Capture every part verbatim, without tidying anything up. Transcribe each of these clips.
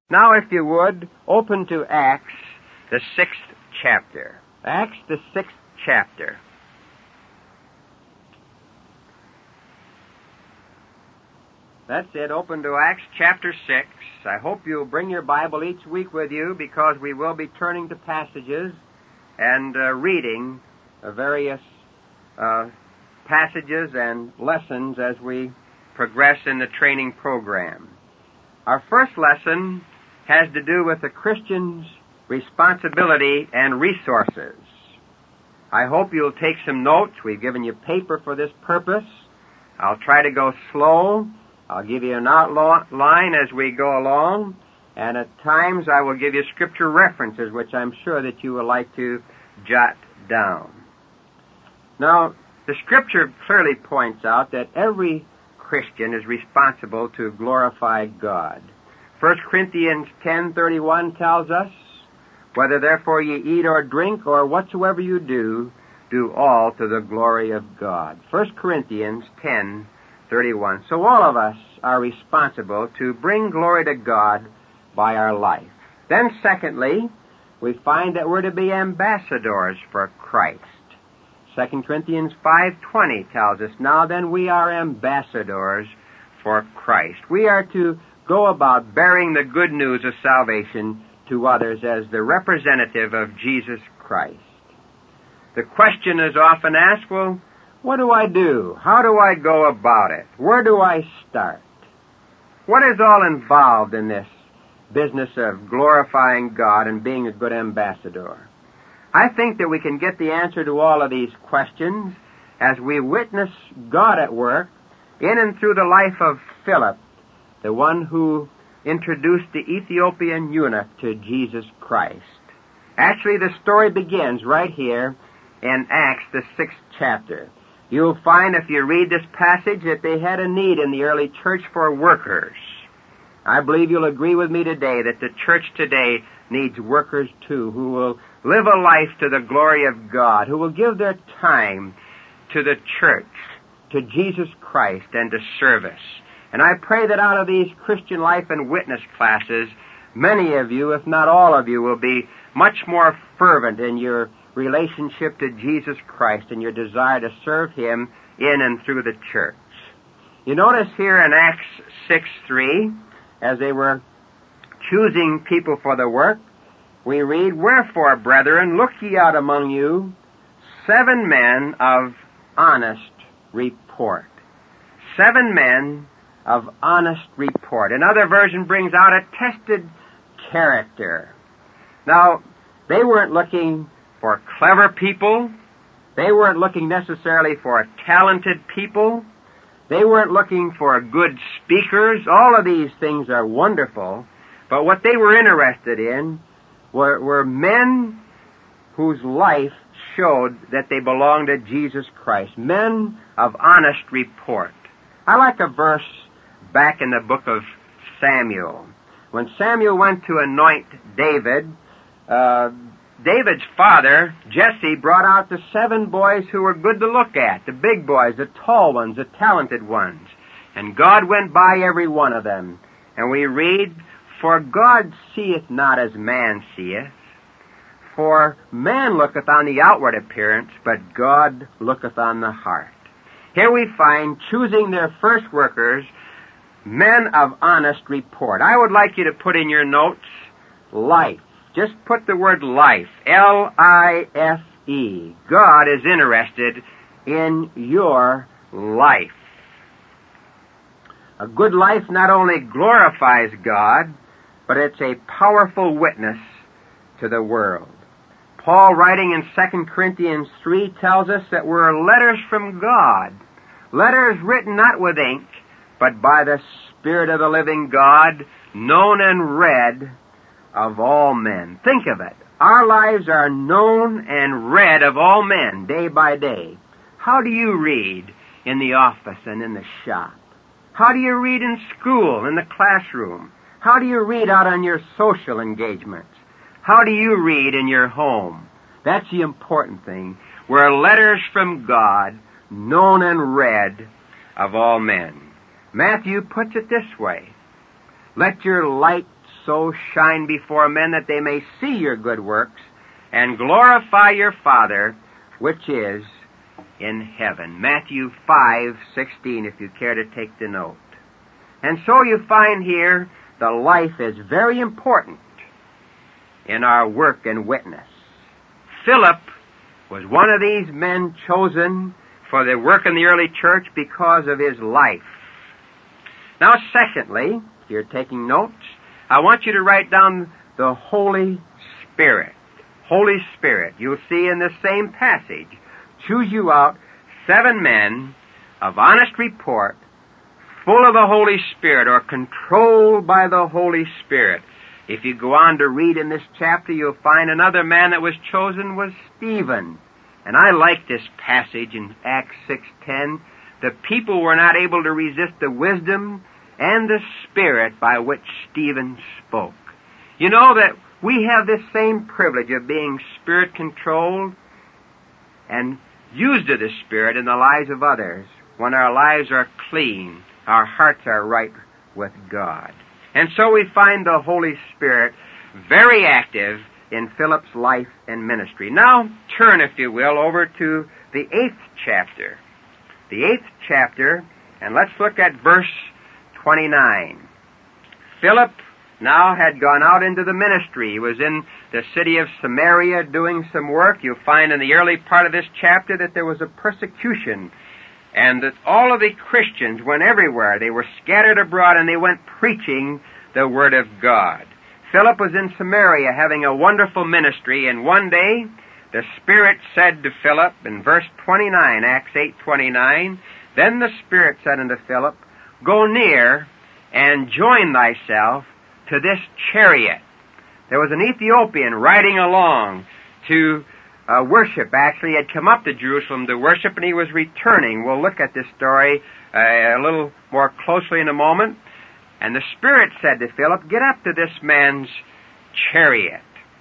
Now, if you would, open to Acts, the sixth chapter. Acts, the sixth chapter. That's it. Open to Acts chapter six. I hope you'll bring your Bible each week with you, because we will be turning to passages and uh, reading uh, various uh, passages and lessons as we progress in the training program. Our first lesson has to do with the Christian's responsibility and resources. I hope you'll take some notes. We've given you paper for this purpose. I'll try to go slow. I'll give you an outline as we go along, and at times I will give you scripture references, which I'm sure that you will like to jot down. Now, the scripture clearly points out that every Christian is responsible to glorify God. First Corinthians ten thirty-one tells us, "Whether therefore ye eat or drink or whatsoever you do, do all to the glory of God." First Corinthians ten thirty-one. So all of us are responsible to bring glory to God by our life. Then secondly, we find that we're to be ambassadors for Christ. Second Corinthians five twenty tells us, "Now then we are ambassadors for Christ." We are to go about bearing the good news of salvation to others as the representative of Jesus Christ. The question is often asked, well, what do I do? How do I go about it? Where do I start? What is all involved in this business of glorifying God and being a good ambassador? I think that we can get the answer to all of these questions as we witness God at work in and through the life of Philip, the one who introduced the Ethiopian eunuch to Jesus Christ. Actually, the story begins right here in Acts, the sixth chapter. You'll find, if you read this passage, that they had a need in the early church for workers. I believe you'll agree with me today that the church today needs workers too, who will live a life to the glory of God, who will give their time to the church, to Jesus Christ, and to service. And I pray that out of these Christian life and witness classes, many of you, if not all of you, will be much more fervent in your relationship to Jesus Christ and your desire to serve Him in and through the church. You notice here in Acts six three, as they were choosing people for the work, we read, "Wherefore, brethren, look ye out among you seven men of honest report." Seven men of honest report. Another version brings out a tested character. Now, they weren't looking for clever people. They weren't looking necessarily for talented people. They weren't looking for good speakers. All of these things are wonderful, but what they were interested in were, were men whose life showed that they belonged to Jesus Christ. Men of honest report. I like a verse back in the book of Samuel. When Samuel went to anoint David, uh, David's father, Jesse, brought out the seven boys who were good to look at, the big boys, the tall ones, the talented ones. And God went by every one of them. And we read, "For God seeth not as man seeth, for man looketh on the outward appearance, but God looketh on the heart." Here we find, choosing their first workers, men of honest report. I would like you to put in your notes, life. Just put the word life, L I F E. God is interested in your life. A good life not only glorifies God, but it's a powerful witness to the world. Paul, writing in Second Corinthians three, tells us that we're letters from God. Letters written not with ink, but by the Spirit of the living God, known and read of all men. Think of it. Our lives are known and read of all men day by day. How do you read in the office and in the shop? How do you read in school, in the classroom? How do you read out on your social engagements? How do you read in your home? That's the important thing. We're letters from God, known and read of all men. Matthew puts it this way, "Let your light so shine before men that they may see your good works and glorify your Father which is in heaven. Matthew five sixteen, if you care to take the note. And so you find here the life is very important in our work and witness. Philip was one of these men chosen for the work in the early church because of his life. Now, secondly, if you're taking notes, I want you to write down the Holy Spirit. Holy Spirit. You'll see in this same passage, choose you out seven men of honest report, full of the Holy Spirit, or controlled by the Holy Spirit. If you go on to read in this chapter, you'll find another man that was chosen was Stephen. And I like this passage in Acts six ten. The people were not able to resist the wisdom and the Spirit by which Stephen spoke. You know that we have this same privilege of being Spirit-controlled and used of the Spirit in the lives of others when our lives are clean, our hearts are right with God. And so we find the Holy Spirit very active in Philip's life and ministry. Now, turn, if you will, over to the eighth chapter. The eighth chapter, and let's look at verse twenty-nine. Philip now had gone out into the ministry. He was in the city of Samaria doing some work. You'll find in the early part of this chapter that there was a persecution, and that all of the Christians went everywhere. They were scattered abroad, and they went preaching the Word of God. Philip was in Samaria having a wonderful ministry, and one day the Spirit said to Philip, in verse twenty-nine, Acts eight twenty-nine, then the Spirit said unto Philip, go near and join thyself to this chariot. There was an Ethiopian riding along to uh, worship. Actually, he had come up to Jerusalem to worship, and he was returning. We'll look at this story uh, a little more closely in a moment. And the Spirit said to Philip, get up to this man's chariot.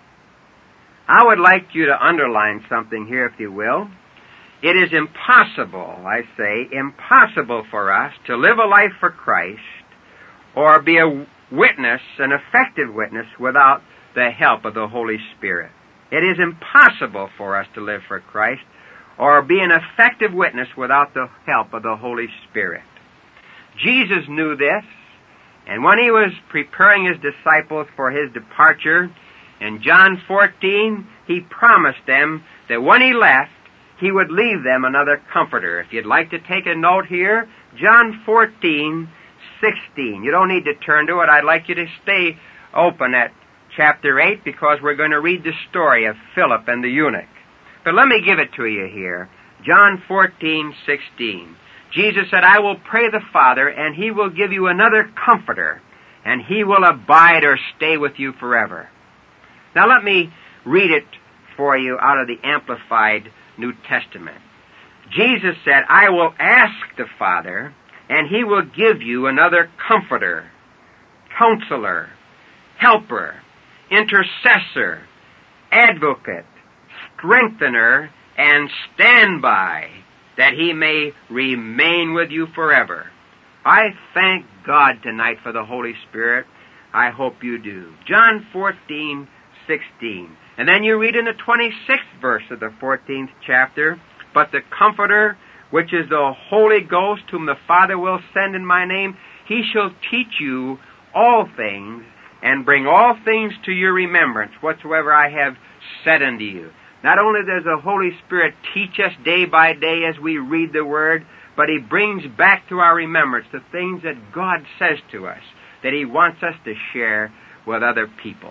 I would like you to underline something here, if you will. It is impossible, I say, impossible for us to live a life for Christ or be a witness, an effective witness, without the help of the Holy Spirit. It is impossible for us to live for Christ or be an effective witness without the help of the Holy Spirit. Jesus knew this, and when he was preparing his disciples for his departure, in John fourteen, he promised them that when he left, he would leave them another comforter. If you'd like to take a note here, John fourteen sixteen. You don't need to turn to it. I'd like you to stay open at chapter eight because we're going to read the story of Philip and the eunuch. But let me give it to you here. John fourteen sixteen. Jesus said, I will pray the Father, and he will give you another comforter, and he will abide or stay with you forever. Now let me read it for you out of the Amplified New Testament. Jesus said, I will ask the Father, and he will give you another comforter, counselor, helper, intercessor, advocate, strengthener, and standby, that he may remain with you forever. I thank God tonight for the Holy Spirit. I hope you do. John fourteen sixteen. And then you read in the twenty-sixth verse of the fourteenth chapter, but the Comforter, which is the Holy Ghost, whom the Father will send in my name, he shall teach you all things, and bring all things to your remembrance, whatsoever I have said unto you. Not only does the Holy Spirit teach us day by day as we read the Word, but he brings back to our remembrance the things that God says to us, that he wants us to share with other people.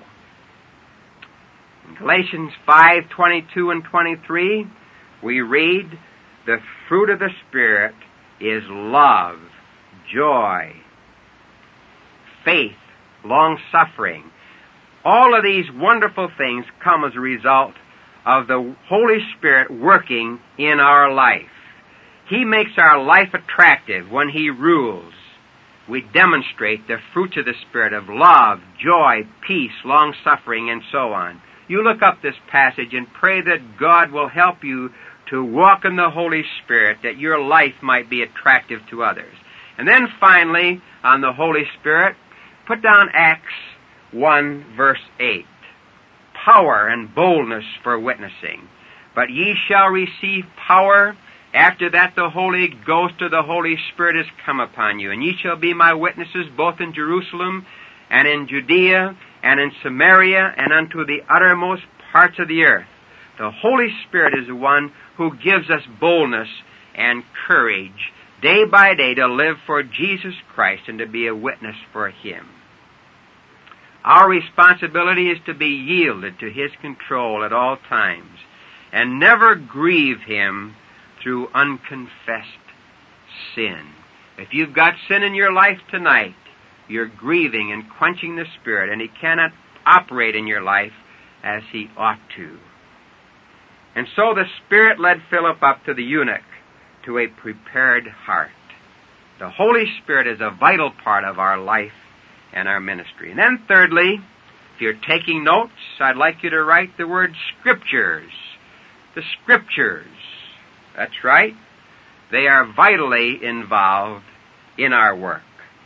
In Galatians five twenty-two and twenty-three, we read, the fruit of the Spirit is love, joy, faith, long-suffering. All of these wonderful things come as a result of the Holy Spirit working in our life. He makes our life attractive when he rules. We demonstrate the fruits of the Spirit of love, joy, peace, long-suffering, and so on. You look up this passage and pray that God will help you to walk in the Holy Spirit, that your life might be attractive to others. And then finally, on the Holy Spirit, put down Acts one, verse eight. Power and boldness for witnessing. But ye shall receive power. After that the Holy Ghost or the Holy Spirit is come upon you. And ye shall be my witnesses both in Jerusalem and in Judea and in Samaria and unto the uttermost parts of the earth. The Holy Spirit is the one who gives us boldness and courage day by day to live for Jesus Christ and to be a witness for Him. Our responsibility is to be yielded to His control at all times and never grieve Him through unconfessed sin. If you've got sin in your life tonight, you're grieving and quenching the Spirit, and He cannot operate in your life as He ought to. And so the Spirit led Philip up to the eunuch to a prepared heart. The Holy Spirit is a vital part of our life and our ministry. And then thirdly, if you're taking notes, I'd like you to write the word Scriptures. The Scriptures. That's right. They are vitally involved in our work.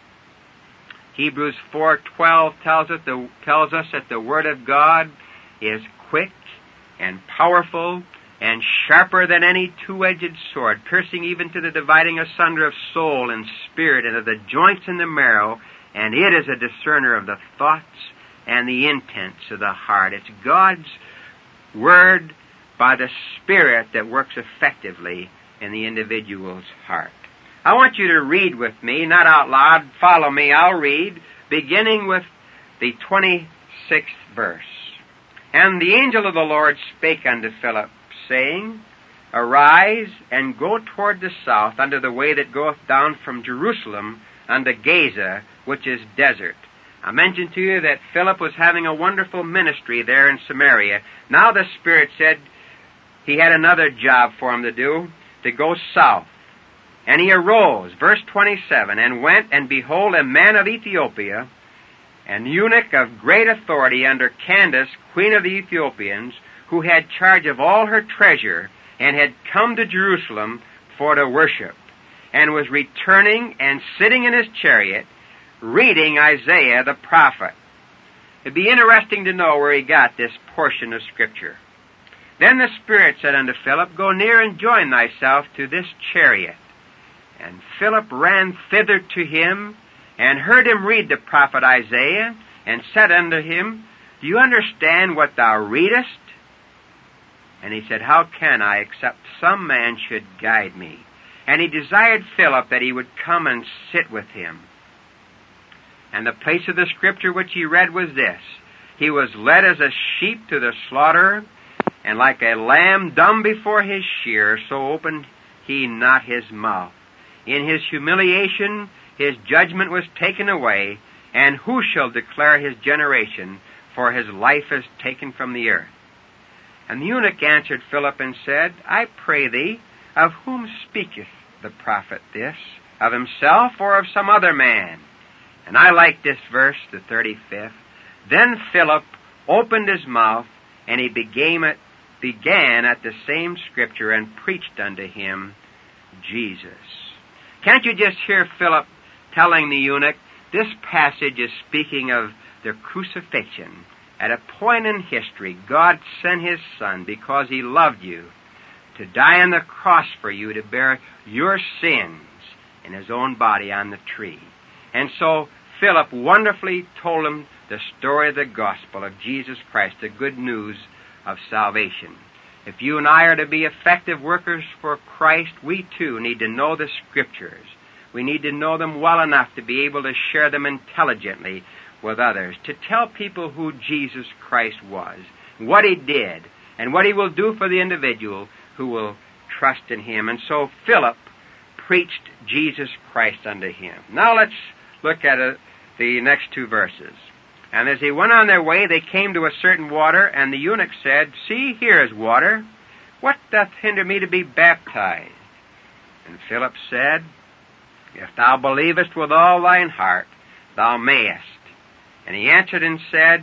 Hebrews four twelve tells us, the, tells us that the Word of God is quick and powerful and sharper than any two-edged sword, piercing even to the dividing asunder of soul and spirit and of the joints and the marrow, and it is a discerner of the thoughts and the intents of the heart. It's God's Word by the Spirit that works effectively in the individual's heart. I want you to read with me, not out loud. Follow me, I'll read, beginning with the twenty-sixth verse. And the angel of the Lord spake unto Philip, saying, Arise, and go toward the south unto the way that goeth down from Jerusalem unto Gaza, which is desert. I mentioned to you that Philip was having a wonderful ministry there in Samaria. Now the Spirit said He had another job for him to do, to go south. And he arose, verse twenty-seven, and went, and behold, a man of Ethiopia, an eunuch of great authority under Candace, queen of the Ethiopians, who had charge of all her treasure, and had come to Jerusalem for to worship, and was returning and sitting in his chariot, reading Isaiah the prophet. It'd be interesting to know where he got this portion of Scripture. Then the Spirit said unto Philip, Go near and join thyself to this chariot. And Philip ran thither to him, and heard him read the prophet Isaiah, and said unto him, Do you understand what thou readest? And he said, How can I, except some man should guide me? And he desired Philip that he would come and sit with him. And the place of the Scripture which he read was this: He was led as a sheep to the slaughter, and like a lamb dumb before his shearer, so opened he not his mouth. In his humiliation his judgment was taken away, and who shall declare his generation? For his life is taken from the earth. And the eunuch answered Philip and said, I pray thee, of whom speaketh the prophet this? Of himself or of some other man? And I like this verse, the thirty-fifth. Then Philip opened his mouth, and he began at, began at the same Scripture, and preached unto him Jesus. Can't you just hear Philip telling the eunuch, this passage is speaking of the crucifixion. At a point in history, God sent His Son because He loved you to die on the cross for you, to bear your sins in His own body on the tree. And so Philip wonderfully told him the story of the gospel of Jesus Christ, the good news of salvation. If you and I are to be effective workers for Christ, we too need to know the Scriptures. We need to know them well enough to be able to share them intelligently with others, to tell people who Jesus Christ was, what He did, and what He will do for the individual who will trust in Him. And so Philip preached Jesus Christ unto him. Now let's look at uh, the next two verses. And as they went on their way, they came to a certain water, and the eunuch said, See, here is water. What doth hinder me to be baptized? And Philip said, If thou believest with all thine heart, thou mayest. And he answered and said,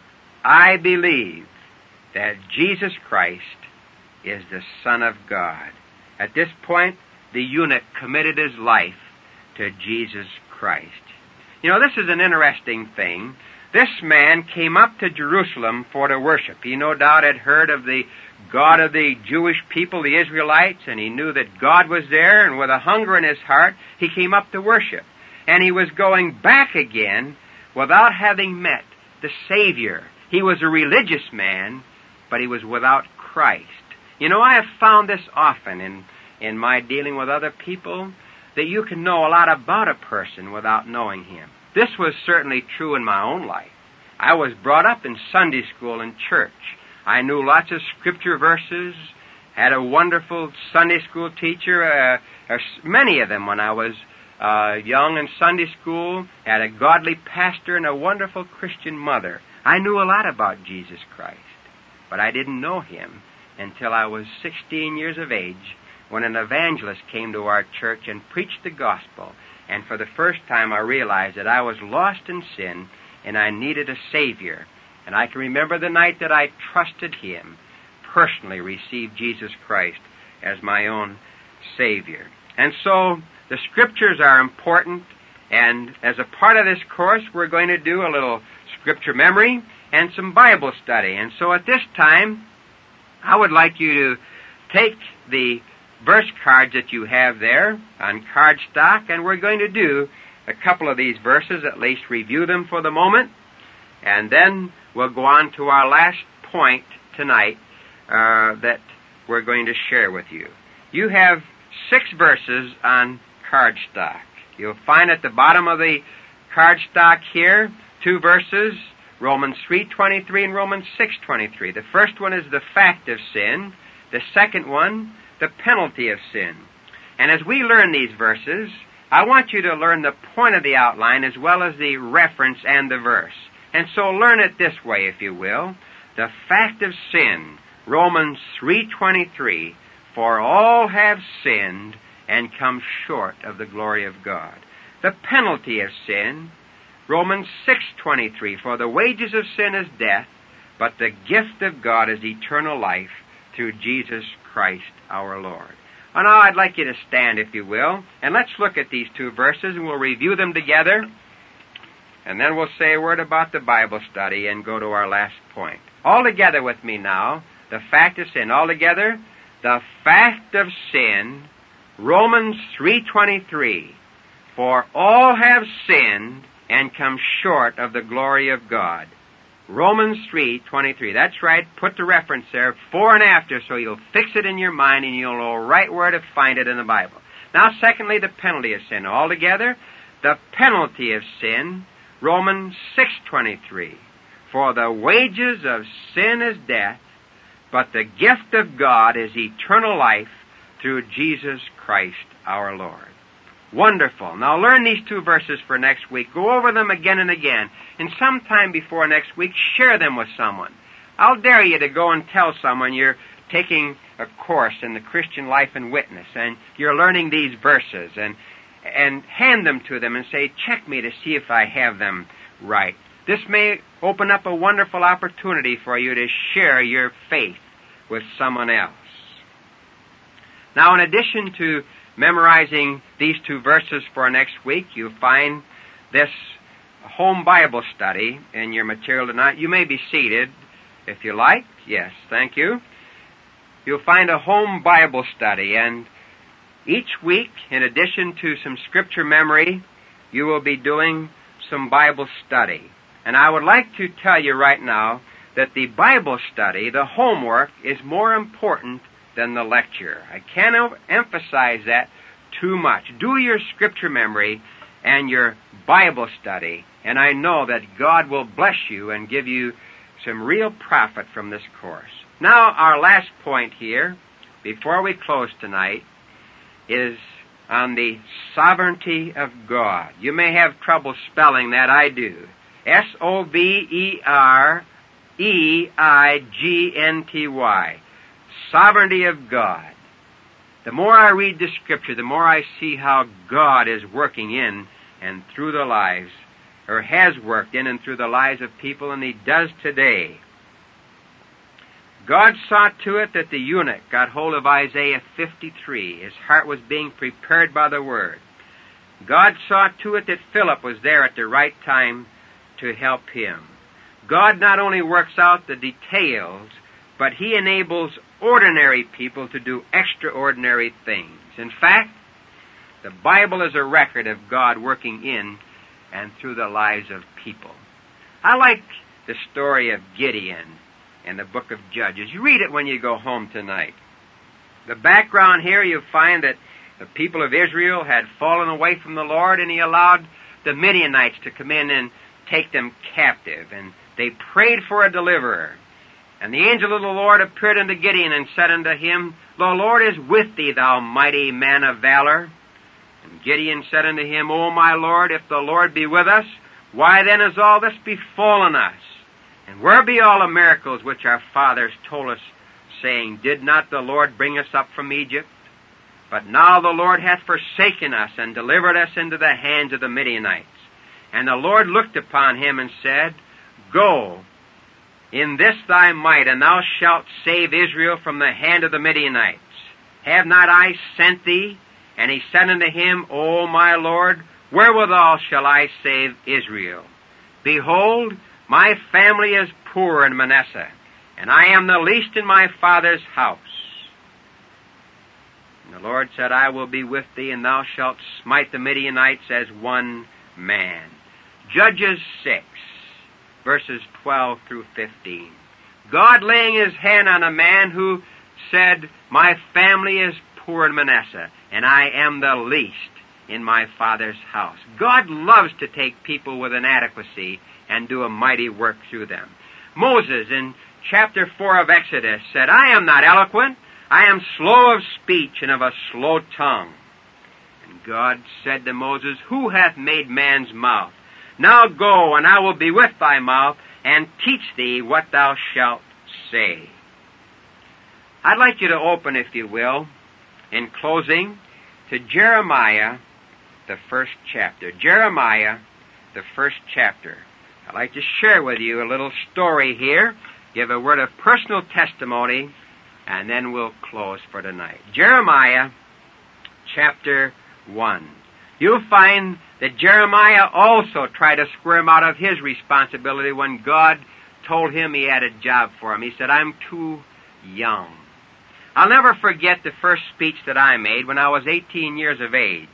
I believe that Jesus Christ is the Son of God. At this point, the eunuch committed his life to Jesus Christ. You know, this is an interesting thing. This man came up to Jerusalem for to worship. He no doubt had heard of the God of the Jewish people, the Israelites, and he knew that God was there, and with a hunger in his heart, he came up to worship. And he was going back again without having met the Savior. He was a religious man, but he was without Christ. You know, I have found this often in, in my dealing with other people, that you can know a lot about a person without knowing him. This was certainly true in my own life. I was brought up in Sunday school and church. I knew lots of scripture verses, had a wonderful Sunday school teacher, uh, uh, many of them when I was uh, young in Sunday school, had a godly pastor and a wonderful Christian mother. I knew a lot about Jesus Christ, but I didn't know him until I was sixteen years of age, when an evangelist came to our church and preached the gospel. And for the first time I realized that I was lost in sin and I needed a Savior. And I can remember the night that I trusted him, personally received Jesus Christ as my own Savior. And so the Scriptures are important, and as a part of this course we're going to do a little Scripture memory and some Bible study. And so at this time I would like you to take the verse cards that you have there on cardstock, and we're going to do a couple of these verses, at least review them for the moment, and then we'll go on to our last point tonight uh, that we're going to share with you. You have six verses on cardstock. You'll find at the bottom of the cardstock here two verses, Romans three twenty-three and Romans six twenty-three. The first one is the fact of sin. The second one, the penalty of sin. And as we learn these verses, I want you to learn the point of the outline as well as the reference and the verse. And so learn it this way, if you will. The fact of sin, Romans three twenty-three, for all have sinned and come short of the glory of God. The penalty of sin, Romans six twenty-three, for the wages of sin is death, but the gift of God is eternal life through Jesus Christ our Lord. Well, now I'd like you to stand, if you will, and let's look at these two verses, and we'll review them together, and then we'll say a word about the Bible study and go to our last point. All together with me now, the fact of sin. All together, the fact of sin, Romans three twenty-three, for all have sinned and come short of the glory of God. Romans three twenty-three. That's right. Put the reference there, before and after, so you'll fix it in your mind and you'll know right where to find it in the Bible. Now, secondly, the penalty of sin. Altogether, the penalty of sin, Romans six twenty-three. For the wages of sin is death, but the gift of God is eternal life through Jesus Christ our Lord. Wonderful. Now learn these two verses for next week. Go over them again and again. And sometime before next week, share them with someone. I'll dare you to go and tell someone you're taking a course in the Christian life and witness, and you're learning these verses, and and hand them to them and say, check me to see if I have them right. This may open up a wonderful opportunity for you to share your faith with someone else. Now, in addition to memorizing these two verses for next week, you'll find this home Bible study in your material tonight. You may be seated if you like. Yes, thank you. You'll find a home Bible study, and each week, in addition to some scripture memory, you will be doing some Bible study. And I would like to tell you right now that the Bible study, the homework, is more important than the lecture. I can't emphasize that too much. Do your scripture memory and your Bible study, and I know that God will bless you and give you some real profit from this course. Now, our last point here, before we close tonight, is on the sovereignty of God. You may have trouble spelling that. I do. S O V E R E I G N T Y. Sovereignty of God. The more I read the Scripture, the more I see how God is working in and through the lives, or has worked in and through the lives of people, and He does today. God saw to it that the eunuch got hold of Isaiah fifty-three. His heart was being prepared by the Word. God saw to it that Philip was there at the right time to help him. God not only works out the details, but He enables ordinary people to do extraordinary things. In fact, the Bible is a record of God working in and through the lives of people. I like the story of Gideon in the book of Judges. You read it when you go home tonight. The background here, you find that the people of Israel had fallen away from the Lord, and He allowed the Midianites to come in and take them captive, and they prayed for a deliverer. And the angel of the Lord appeared unto Gideon and said unto him, The Lord is with thee, thou mighty man of valor. And Gideon said unto him, O my Lord, if the Lord be with us, why then is all this befallen us? And where be all the miracles which our fathers told us, saying, Did not the Lord bring us up from Egypt? But now the Lord hath forsaken us, and delivered us into the hands of the Midianites. And the Lord looked upon him and said, Go, in this thy might, and thou shalt save Israel from the hand of the Midianites. Have not I sent thee? And he said unto him, O my Lord, wherewithal shall I save Israel? Behold, my family is poor in Manasseh, and I am the least in my father's house. And the Lord said, I will be with thee, and thou shalt smite the Midianites as one man. Judges six, verses twelve through fifteen. God laying His hand on a man who said, My family is poor in Manasseh, and I am the least in my father's house. God loves to take people with inadequacy and do a mighty work through them. Moses, in chapter four of Exodus, said, I am not eloquent, I am slow of speech and of a slow tongue. And God said to Moses, Who hath made man's mouth? Now go, and I will be with thy mouth, and teach thee what thou shalt say. I'd like you to open, if you will, in closing, to Jeremiah, the first chapter. Jeremiah, the first chapter. I'd like to share with you a little story here, give a word of personal testimony, and then we'll close for tonight. Jeremiah, chapter one. You'll find that Jeremiah also tried to squirm out of his responsibility when God told him He had a job for him. He said, I'm too young. I'll never forget the first speech that I made when I was eighteen years of age.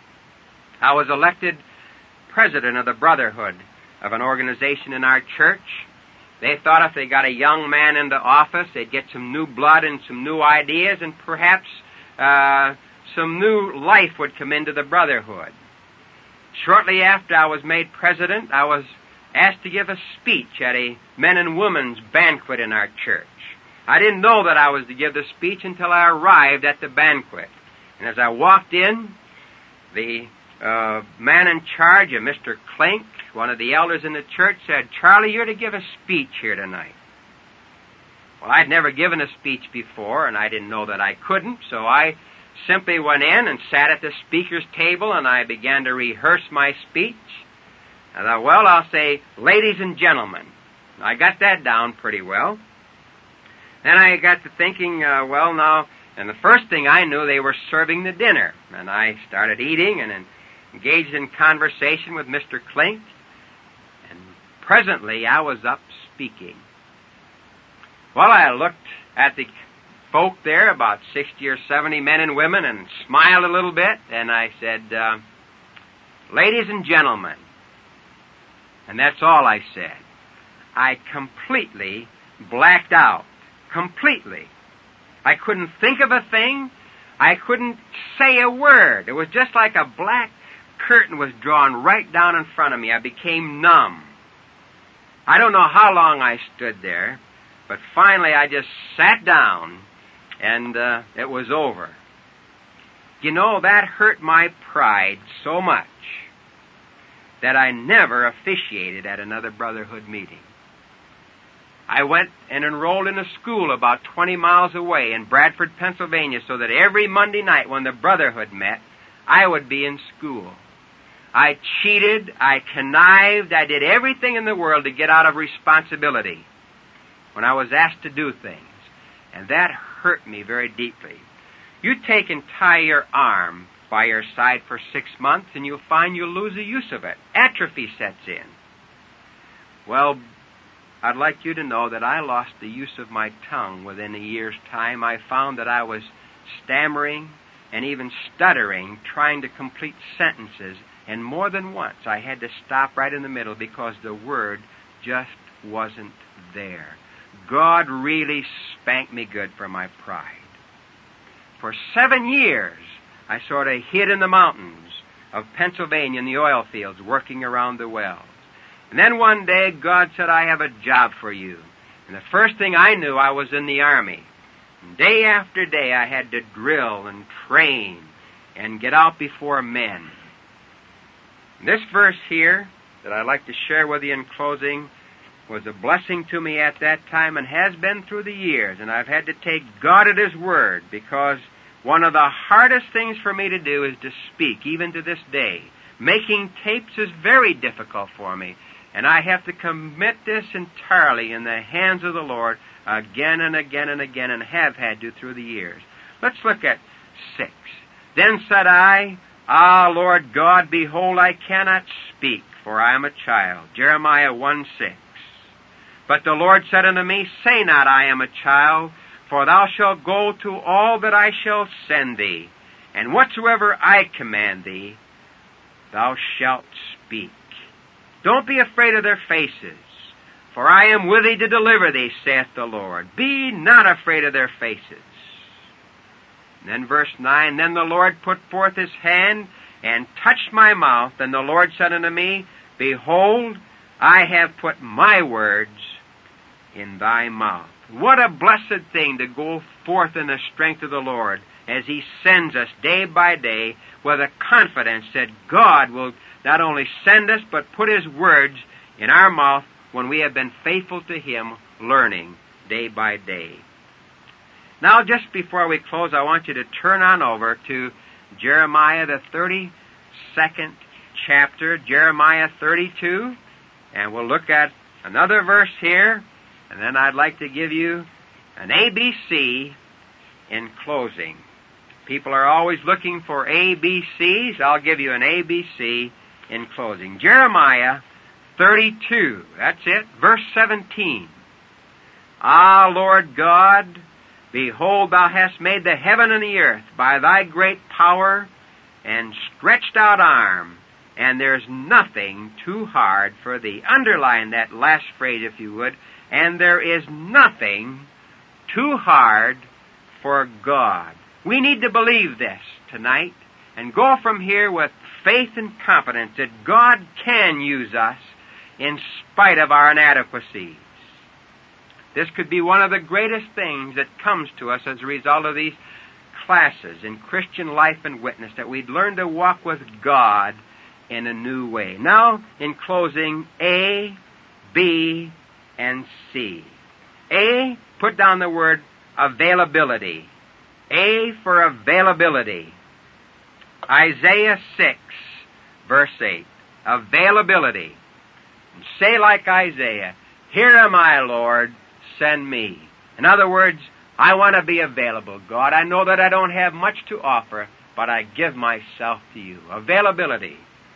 I was elected president of the Brotherhood of an organization in our church. They thought if they got a young man into office, they'd get some new blood and some new ideas, and perhaps uh, some new life would come into the Brotherhood. Shortly after I was made president, I was asked to give a speech at a men and women's banquet in our church. I didn't know that I was to give the speech until I arrived at the banquet. And as I walked in, the uh, man in charge, of Mister Klink, one of the elders in the church, said, Charlie, you're to give a speech here tonight. Well, I'd never given a speech before, and I didn't know that I couldn't, so I simply went in and sat at the speaker's table, and I began to rehearse my speech. I thought, well, I'll say, ladies and gentlemen. I got that down pretty well. Then I got to thinking, uh, well, now, and the first thing I knew, they were serving the dinner. And I started eating and engaged in conversation with Mister Klink. And presently, I was up speaking. Well, I looked at the folk there, about sixty or seventy men and women, and smiled a little bit, and I said, uh, ladies and gentlemen. And that's all I said. I completely blacked out. Completely. I couldn't think of a thing. I couldn't say a word. It was just like a black curtain was drawn right down in front of me. I became numb. I don't know how long I stood there, but finally I just sat down, and uh, it was over. You know, that hurt my pride so much that I never officiated at another Brotherhood meeting. I went and enrolled in a school about twenty miles away in Bradford, Pennsylvania, so that every Monday night when the Brotherhood met, I would be in school. I cheated, I connived, I did everything in the world to get out of responsibility when I was asked to do things. And that hurt me very deeply. You take and tie your arm by your side for six months, and you'll find you'll lose the use of it. Atrophy sets in. Well, I'd like you to know that I lost the use of my tongue within a year's time. I found that I was stammering and even stuttering, trying to complete sentences, and more than once I had to stop right in the middle because the word just wasn't there. God really spanked me good for my pride. For seven years, I sort of hid in the mountains of Pennsylvania in the oil fields, working around the wells. And then one day, God said, I have a job for you. And the first thing I knew, I was in the army. And day after day, I had to drill and train and get out before men. And this verse here that I'd like to share with you in closing was a blessing to me at that time and has been through the years. And I've had to take God at His word, because one of the hardest things for me to do is to speak, even to this day. Making tapes is very difficult for me, and I have to commit this entirely in the hands of the Lord again and again and again, and have had to through the years. Let's look at six. Then said I, Ah, Lord God, behold, I cannot speak, for I am a child. Jeremiah one six. But the Lord said unto me, Say not, I am a child, for thou shalt go to all that I shall send thee, and whatsoever I command thee, thou shalt speak. Don't be afraid of their faces, for I am with thee to deliver thee, saith the Lord. Be not afraid of their faces. And then verse nine, Then the Lord put forth His hand, and touched my mouth, and the Lord said unto me, Behold, I have put my words in thy mouth. What a blessed thing to go forth in the strength of the Lord as He sends us day by day with a confidence that God will not only send us, but put His words in our mouth when we have been faithful to Him, learning day by day. Now, just before we close, I want you to turn on over to Jeremiah, the thirty-second chapter, Jeremiah thirty-two, and we'll look at another verse here, and then I'd like to give you an A B C in closing. People are always looking for A B Cs. I'll give you an A B C in closing. Jeremiah thirty-two, that's it, verse seventeen. Ah, Lord God, behold, thou hast made the heaven and the earth by thy great power and stretched out arm, and there's nothing too hard for thee. Underline that last phrase, if you would. And there is nothing too hard for God. We need to believe this tonight and go from here with faith and confidence that God can use us in spite of our inadequacies. This could be one of the greatest things that comes to us as a result of these classes in Christian life and witness, that we'd learn to walk with God in a new way. Now, in closing, A, B, and C. A, put down the word availability. A for availability. Isaiah six, verse eight. Availability. And say like Isaiah, Here am I, Lord, send me. In other words, I want to be available, God. I know that I don't have much to offer, but I give myself to you. Availability.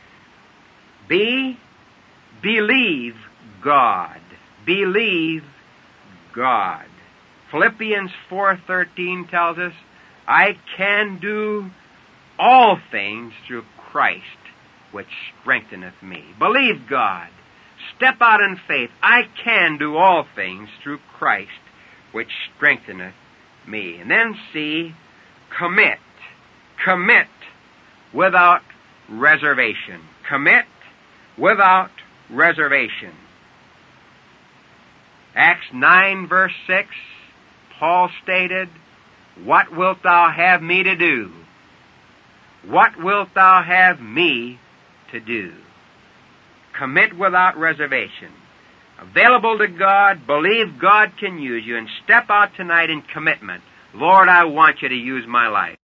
B, believe God. Believe God. Philippians four thirteen tells us, I can do all things through Christ, which strengtheneth me. Believe God. Step out in faith. I can do all things through Christ, which strengtheneth me. And then C, commit. Commit without reservation. Commit without reservation. Acts nine, verse six, Paul stated, What wilt thou have me to do? What wilt thou have me to do? Commit without reservation. Available to God, believe God can use you, and step out tonight in commitment. Lord, I want you to use my life.